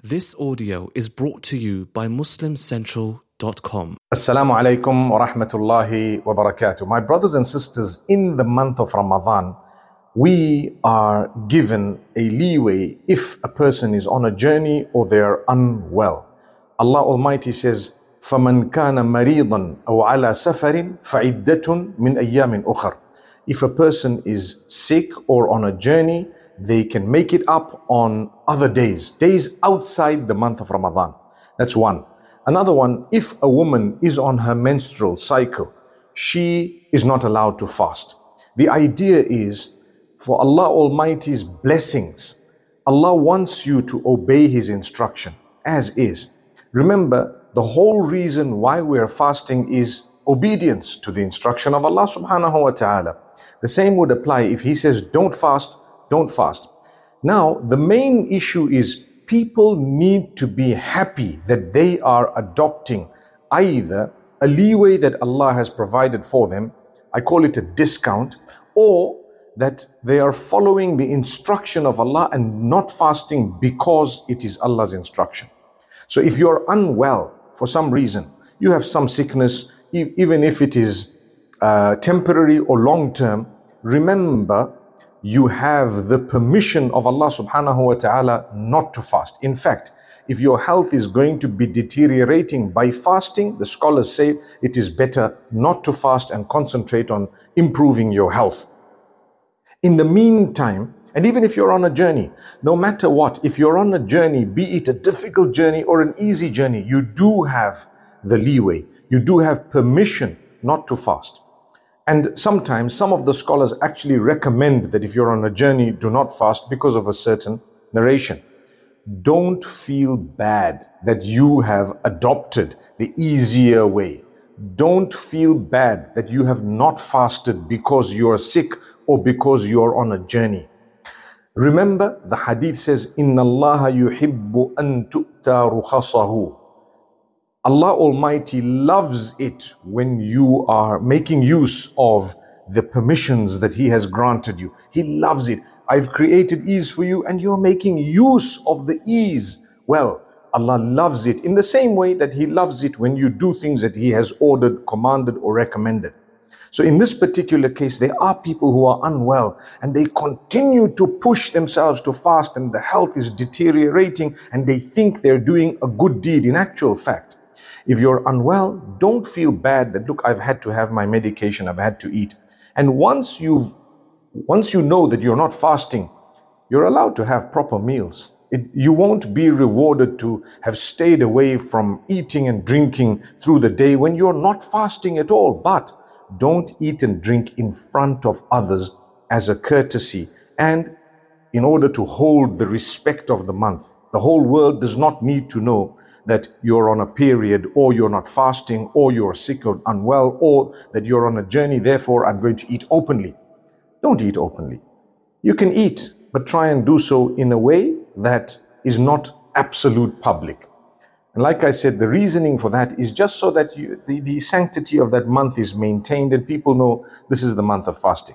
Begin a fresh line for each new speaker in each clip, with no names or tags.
This audio is brought to you by MuslimCentral.com.
Assalamu alaikum wa rahmatullahi wa barakatuh. My brothers and sisters, in the month of Ramadan, we are given a leeway if a person is on a journey or they are unwell. Allah Almighty says, فَمَنْ كَانَ مَرِيضًا أَوْ عَلَى سَفَرٍ فَعِدَّةٌ مِنْ أَيَّامٍ أُخَرٍ. If a person is sick or on a journey, they can make it up on other days outside the month of Ramadan. That's one. Another one, if a woman is on her menstrual cycle, she is not allowed to fast. The idea is for Allah Almighty's blessings. Allah wants you to obey His instruction as is. Remember, the whole reason why we are fasting is obedience to the instruction of Allah subhanahu wa ta'ala. The same would apply if He says, don't fast, don't fast. Now, the main issue is people need to be happy that they are adopting either a leeway that Allah has provided for them, I call it a discount, or that they are following the instruction of Allah and not fasting because it is Allah's instruction. So if you're unwell for some reason, you have some sickness, even if it is temporary or long term, remember you have the permission of Allah subhanahu wa ta'ala not to fast. In fact, if your health is going to be deteriorating by fasting, the scholars say it is better not to fast and concentrate on improving your health. In the meantime, and even if you're on a journey, no matter what, if you're on a journey, be it a difficult journey or an easy journey, you do have the leeway. You do have permission not to fast. And sometimes some of the scholars actually recommend that if you're on a journey, do not fast because of a certain narration. Don't feel bad that you have adopted the easier way. Don't feel bad that you have not fasted because you are sick or because you are on a journey. Remember, the hadith says, إِنَّ اللَّهَ يُحِبُّ أَن تُؤْتَى رُخَصَهُ. Allah Almighty loves it when you are making use of the permissions that He has granted you. He loves it. I've created ease for you and you're making use of the ease. Well, Allah loves it in the same way that He loves it when you do things that He has ordered, commanded or recommended. So in this particular case, there are people who are unwell and they continue to push themselves to fast and the health is deteriorating and they think they're doing a good deed. In actual fact, if you're unwell, don't feel bad that, look, I've had to have my medication, I've had to eat. And once you know that you're not fasting, you're allowed to have proper meals. You won't be rewarded to have stayed away from eating and drinking through the day when you're not fasting at all. But don't eat and drink in front of others as a courtesy and in order to hold the respect of the month. The whole world does not need to know that you're on a period or you're not fasting or you're sick or unwell or that you're on a journey, therefore I'm going to eat openly. Don't eat openly. You can eat, but try and do so in a way that is not absolute public. And like I said, the reasoning for that is just so that the sanctity of that month is maintained and people know this is the month of fasting.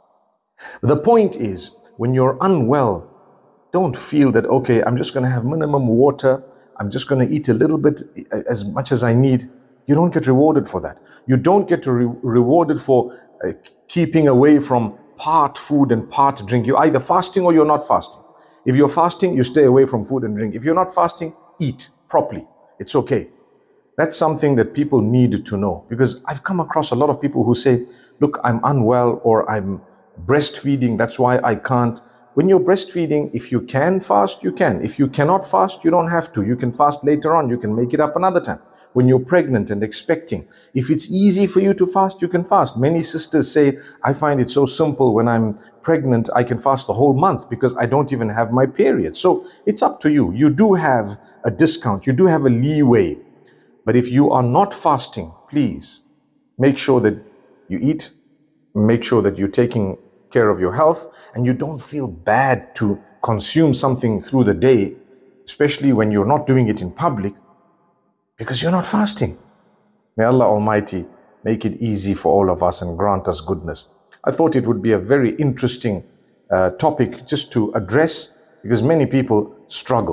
But the point is, when you're unwell, don't feel that, okay, I'm just going to have minimum water, I'm just going to eat a little bit, as much as I need. You don't get rewarded for that. You don't get rewarded for keeping away from part food and part drink. You're either fasting or you're not fasting. If you're fasting, you stay away from food and drink. If you're not fasting, eat properly. It's okay. That's something that people need to know, because I've come across a lot of people who say, look, I'm unwell or I'm breastfeeding, that's why I can't. When you're breastfeeding, if you can fast, you can. If you cannot fast, you don't have to. You can fast later on. You can make it up another time. When you're pregnant and expecting, if it's easy for you to fast, you can fast. Many sisters say, I find it so simple when I'm pregnant, I can fast the whole month because I don't even have my period. So it's up to you. You do have a discount. You do have a leeway. But if you are not fasting, please make sure that you eat, make sure that you're taking care of your health, and you don't feel bad to consume something through the day, especially when you're not doing it in public, because you're not fasting. May Allah Almighty make it easy for all of us and grant us goodness. I thought it would be a very interesting topic just to address, because many people struggle.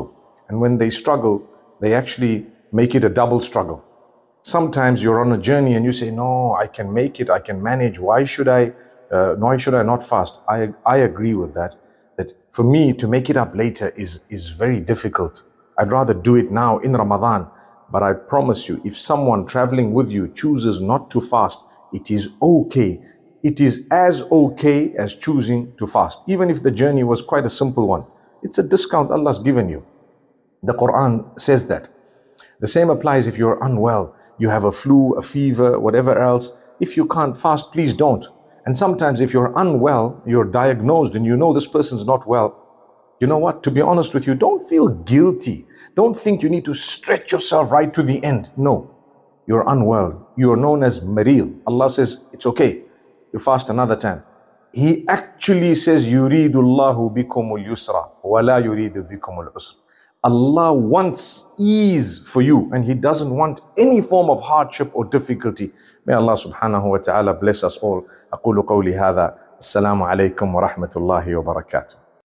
And when they struggle, they actually make it a double struggle. Sometimes you're on a journey and you say, no, I can make it, I can manage. Why should I not fast? I agree with that. That for me to make it up later is very difficult. I'd rather do it now in Ramadan. But I promise you, if someone traveling with you chooses not to fast, it is okay. It is as okay as choosing to fast. Even if the journey was quite a simple one. It's a discount Allah's given you. The Quran says that. The same applies if you're unwell. You have a flu, a fever, whatever else. If you can't fast, please don't. And sometimes if you're unwell, you're diagnosed and you know this person's not well, you know what? To be honest with you, don't feel guilty. Don't think you need to stretch yourself right to the end. No, you're unwell. You're known as maril. Allah says, it's okay. You fast another time. He actually says, يُرِيدُ اللَّهُ بِكُمُ الْيُسْرَ وَلَا يُرِيدُ بِكُمُ الْعُسْرَ. Allah wants ease for you and He doesn't want any form of hardship or difficulty. May Allah subhanahu wa ta'ala bless us all. أقول قولي هذا. السلام عليكم ورحمة الله وبركاته.